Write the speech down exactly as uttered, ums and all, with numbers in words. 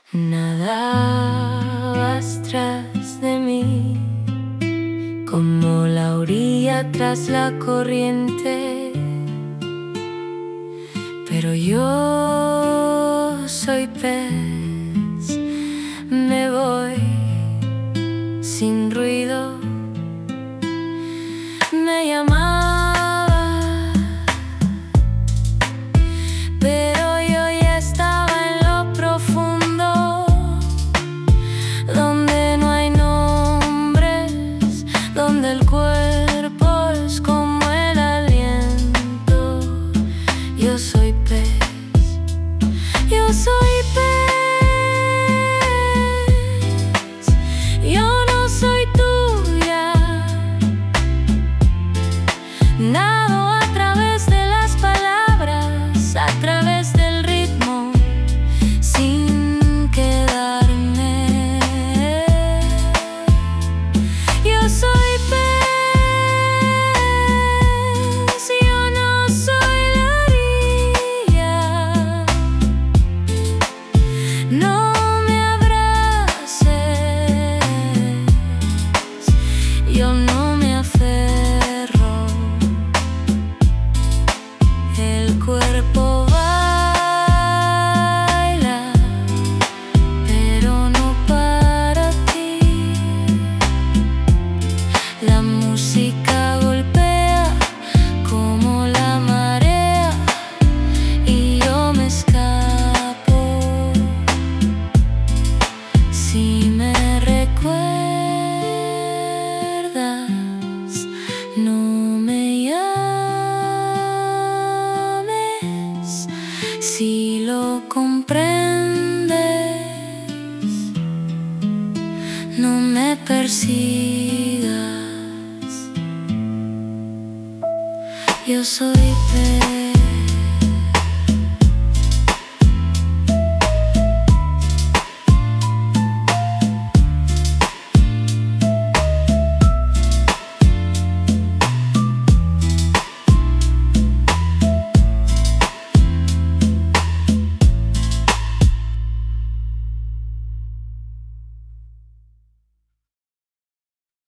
Nadabas tras de mí como la orilla tras la corriente, pero yo soy pez, me voy sin ruido. Me llamaba, pero yo ya estaba en lo profundo, donde no hay nombres, donde el cuerpo es como el aliento. Yo soy pez, yo soy pez. Yo no soy tuya. Nado a través de las palabras, a través del ritmo, sin quedarme. Yo soy pez, yo no soy la orilla. No me abraces, yo no me aferro. El cuerpo baila, pero no para ti. La música golpea como la marea y yo me escapo. Si me recuerdas, no me llames. Si lo comprendes, no me persigas. Yo soy pez.